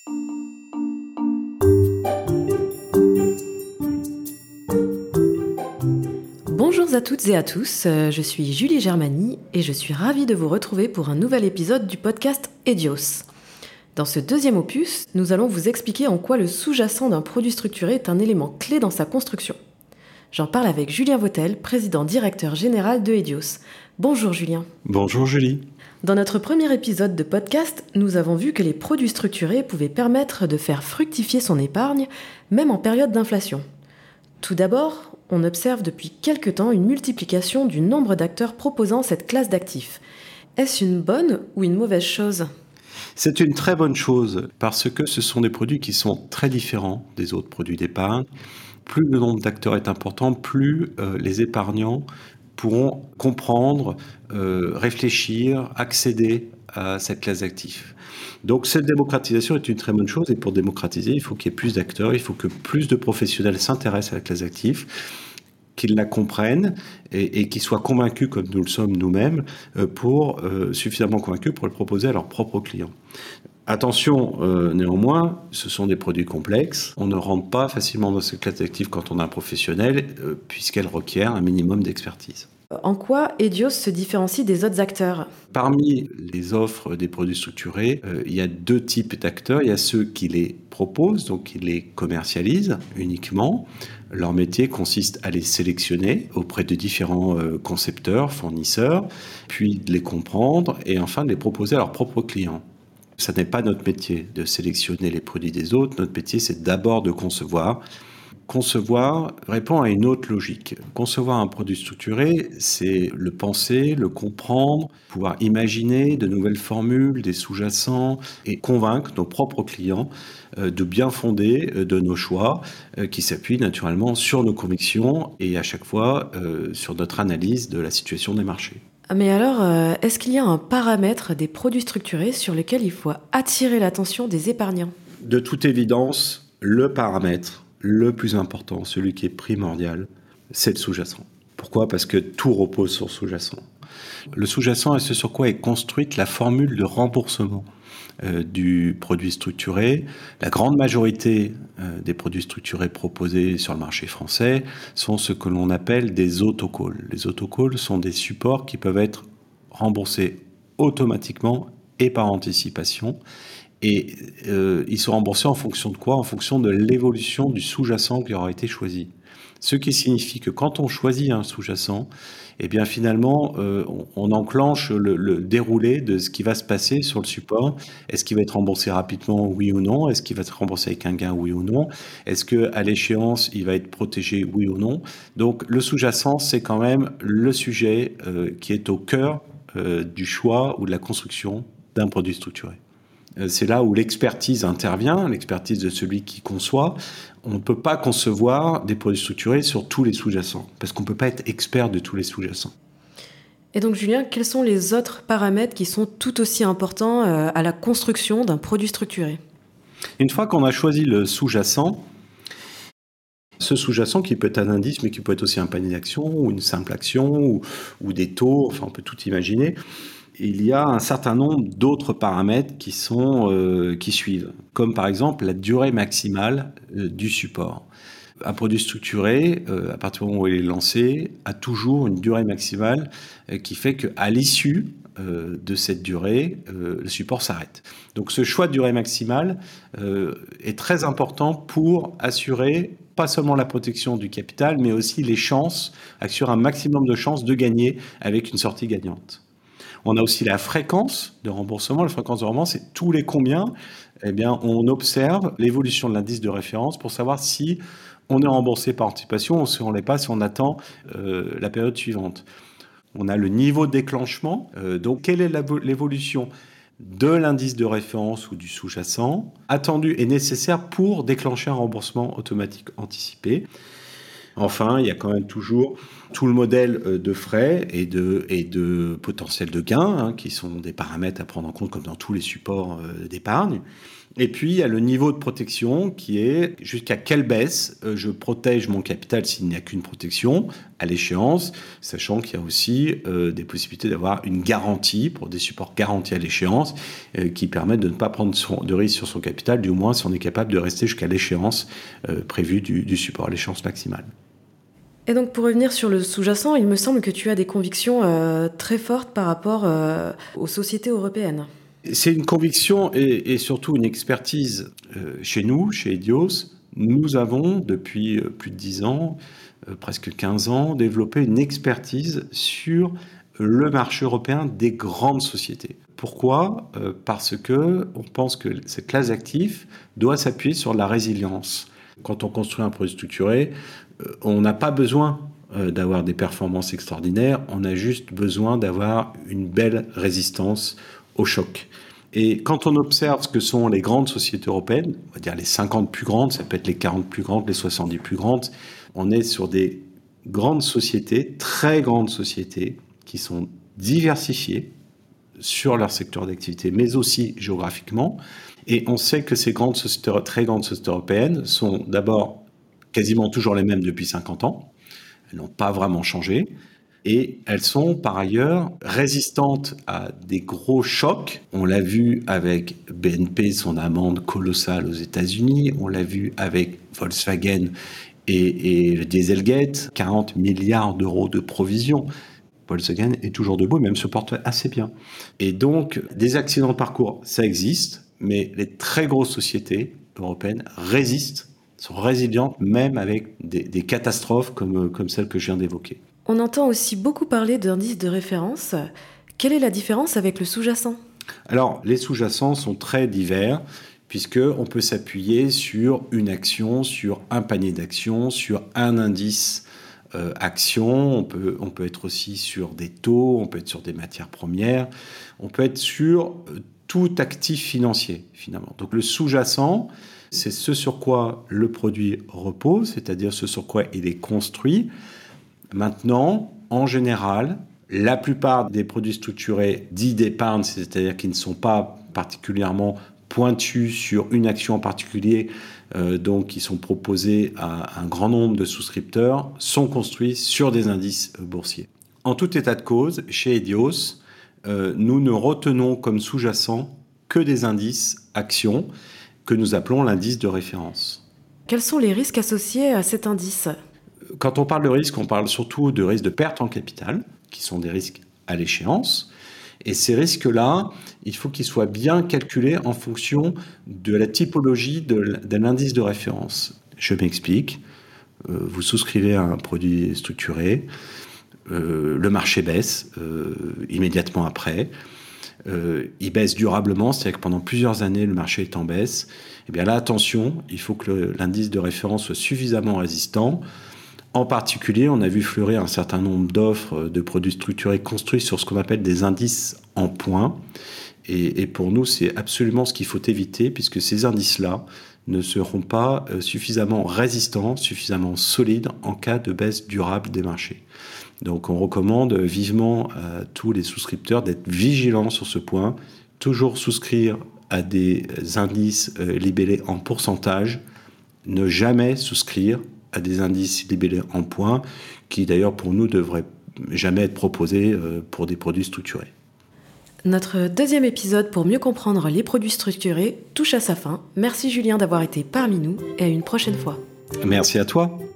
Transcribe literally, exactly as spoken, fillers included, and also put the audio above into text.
Bonjour à toutes et à tous, je suis Julie Germani et je suis ravie de vous retrouver pour un nouvel épisode du podcast Edios. Dans ce deuxième opus, nous allons vous expliquer en quoi le sous-jacent d'un produit structuré est un élément clé dans sa construction. J'en parle avec Julien Vautel, président-directeur général de Edios. Bonjour Julien. Bonjour Julie. Dans notre premier épisode de podcast, nous avons vu que les produits structurés pouvaient permettre de faire fructifier son épargne, même en période d'inflation. Tout d'abord, on observe depuis quelque temps une multiplication du nombre d'acteurs proposant cette classe d'actifs. Est-ce une bonne ou une mauvaise chose ? C'est une très bonne chose parce que ce sont des produits qui sont très différents des autres produits d'épargne. Plus le nombre d'acteurs est important, plus euh, les épargnants pourront comprendre, euh, réfléchir, accéder à cette classe d'actifs. Donc cette démocratisation est une très bonne chose et pour démocratiser, il faut qu'il y ait plus d'acteurs, il faut que plus de professionnels s'intéressent à la classe d'actifs, qu'ils la comprennent et, et qu'ils soient convaincus, comme nous le sommes nous-mêmes, euh, pour euh, suffisamment convaincus pour le proposer à leurs propres clients. Attention, euh, néanmoins, ce sont des produits complexes. On ne rentre pas facilement dans cette classe d'actifs quand on est un professionnel, euh, puisqu'elle requiert un minimum d'expertise. En quoi Edios se différencie des autres acteurs ? Parmi les offres des produits structurés, euh, il y a deux types d'acteurs. Il y a ceux qui les proposent, donc qui les commercialisent uniquement. Leur métier consiste à les sélectionner auprès de différents euh, concepteurs, fournisseurs, puis de les comprendre et enfin de les proposer à leurs propres clients. Ça n'est pas notre métier de sélectionner les produits des autres. Notre métier, c'est d'abord de concevoir. Concevoir répond à une autre logique. Concevoir un produit structuré, c'est le penser, le comprendre, pouvoir imaginer de nouvelles formules, des sous-jacents et convaincre nos propres clients de bien fonder de nos choix qui s'appuient naturellement sur nos convictions et à chaque fois sur notre analyse de la situation des marchés. Mais alors, est-ce qu'il y a un paramètre des produits structurés sur lequel il faut attirer l'attention des épargnants ? De toute évidence, le paramètre le plus important, celui qui est primordial, c'est le sous-jacent. Pourquoi ? Parce que tout repose sur le sous-jacent. Le sous-jacent est ce sur quoi est construite la formule de remboursement euh, du produit structuré. La grande majorité euh, des produits structurés proposés sur le marché français sont ce que l'on appelle des autocalls. Les autocalls sont des supports qui peuvent être remboursés automatiquement et par anticipation. Et euh, ils sont remboursés en fonction de quoi ? En fonction de l'évolution du sous-jacent qui aura été choisi. Ce qui signifie que quand on choisit un sous-jacent, eh bien finalement, euh, on, on enclenche le, le déroulé de ce qui va se passer sur le support. Est-ce qu'il va être remboursé rapidement, oui ou non ? Est-ce qu'il va être remboursé avec un gain, oui ou non ? Est-ce qu'à l'échéance, il va être protégé, oui ou non ? Donc le sous-jacent, c'est quand même le sujet euh, qui est au cœur euh, du choix ou de la construction d'un produit structuré. C'est là où l'expertise intervient, l'expertise de celui qui conçoit. On ne peut pas concevoir des produits structurés sur tous les sous-jacents, parce qu'on ne peut pas être expert de tous les sous-jacents. Et donc Julien, quels sont les autres paramètres qui sont tout aussi importants à la construction d'un produit structuré ? Une fois qu'on a choisi le sous-jacent, ce sous-jacent qui peut être un indice, mais qui peut être aussi un panier d'actions, ou une simple action, ou, ou des taux, enfin on peut tout imaginer. Il y a un certain nombre d'autres paramètres qui, sont, euh, qui suivent, comme par exemple la durée maximale euh, du support. Un produit structuré, euh, à partir du moment où il est lancé, a toujours une durée maximale euh, qui fait qu'à l'issue euh, de cette durée, euh, le support s'arrête. Donc ce choix de durée maximale euh, est très important pour assurer pas seulement la protection du capital, mais aussi les chances, assurer un maximum de chances de gagner avec une sortie gagnante. On a aussi la fréquence de remboursement. La fréquence de remboursement, c'est tous les combien. Eh bien, on observe l'évolution de l'indice de référence pour savoir si on est remboursé par anticipation ou si on ne l'est pas, si on attend euh, la période suivante. On a le niveau de déclenchement. Euh, donc, quelle est l'évolution de l'indice de référence ou du sous-jacent attendu et nécessaire pour déclencher un remboursement automatique anticipé ? Enfin, il y a quand même toujours tout le modèle de frais et de, et de potentiel de gain, hein, qui sont des paramètres à prendre en compte comme dans tous les supports euh, d'épargne. Et puis, il y a le niveau de protection qui est jusqu'à quelle baisse euh, je protège mon capital s'il n'y a qu'une protection à l'échéance, sachant qu'il y a aussi euh, des possibilités d'avoir une garantie pour des supports garantis à l'échéance euh, qui permettent de ne pas prendre son, de risque sur son capital, du moins si on est capable de rester jusqu'à l'échéance euh, prévue du, du support, à l'échéance maximale. Et donc pour revenir sur le sous-jacent, il me semble que tu as des convictions euh, très fortes par rapport euh, aux sociétés européennes. C'est une conviction et, et surtout une expertise euh, chez nous, chez Edios. Nous avons, depuis euh, plus de dix ans, euh, presque quinze ans, développé une expertise sur le marché européen des grandes sociétés. Pourquoi ? euh, Parce que on pense que cette classe d'actifs doit s'appuyer sur la résilience. Quand on construit un produit structuré, euh, on n'a pas besoin euh, d'avoir des performances extraordinaires, on a juste besoin d'avoir une belle résistance au choc. Et quand on observe ce que sont les grandes sociétés européennes, on va dire les cinquante plus grandes, ça peut être les quarante plus grandes, les soixante-dix plus grandes, on est sur des grandes sociétés, très grandes sociétés, qui sont diversifiées sur leur secteur d'activité, mais aussi géographiquement. Et on sait que ces grandes sociétés, très grandes sociétés européennes sont d'abord quasiment toujours les mêmes depuis cinquante ans. Elles n'ont pas vraiment changé. Et elles sont par ailleurs résistantes à des gros chocs. On l'a vu avec B N P, son amende colossale aux États-Unis. On l'a vu avec Volkswagen et, et le Dieselgate, quarante milliards d'euros de provisions. Volkswagen est toujours debout, même se porte assez bien. Et donc, des accidents de parcours, ça existe, mais les très grosses sociétés européennes résistent, sont résilientes, même avec des, des catastrophes comme, comme celle que je viens d'évoquer. On entend aussi beaucoup parler d'indices de référence. Quelle est la différence avec le sous-jacent ? Alors, les sous-jacents sont très divers, puisqu'on peut s'appuyer sur une action, sur un panier d'actions, sur un indice euh, action. On peut, on peut être aussi sur des taux, on peut être sur des matières premières, on peut être sur euh, tout actif financier, finalement. Donc, le sous-jacent, c'est ce sur quoi le produit repose, c'est-à-dire ce sur quoi il est construit. Maintenant, en général, la plupart des produits structurés dits d'épargne, c'est-à-dire qui ne sont pas particulièrement pointus sur une action en particulier, euh, donc qui sont proposés à un grand nombre de souscripteurs, sont construits sur des indices boursiers. En tout état de cause, chez Edios, euh, nous ne retenons comme sous-jacent que des indices actions que nous appelons l'indice de référence. Quels sont les risques associés à cet indice ? Quand on parle de risque, on parle surtout de risques de perte en capital, qui sont des risques à l'échéance. Et ces risques-là, il faut qu'ils soient bien calculés en fonction de la typologie de, de l'indice de référence. Je m'explique. Euh, vous souscrivez à un produit structuré, euh, le marché baisse euh, immédiatement après. Euh, il baisse durablement, c'est-à-dire que pendant plusieurs années, le marché est en baisse. Eh bien là, attention, il faut que le, l'indice de référence soit suffisamment résistant. En particulier, on a vu fleurir un certain nombre d'offres de produits structurés construits sur ce qu'on appelle des indices en points. Et, et pour nous, c'est absolument ce qu'il faut éviter, puisque ces indices-là ne seront pas suffisamment résistants, suffisamment solides en cas de baisse durable des marchés. Donc on recommande vivement à tous les souscripteurs d'être vigilants sur ce point, toujours souscrire à des indices libellés en pourcentage, ne jamais souscrire à des indices libellés en points, qui d'ailleurs pour nous devraient jamais être proposés pour des produits structurés. Notre deuxième épisode pour mieux comprendre les produits structurés touche à sa fin. Merci Julien d'avoir été parmi nous et à une prochaine fois. Merci à toi.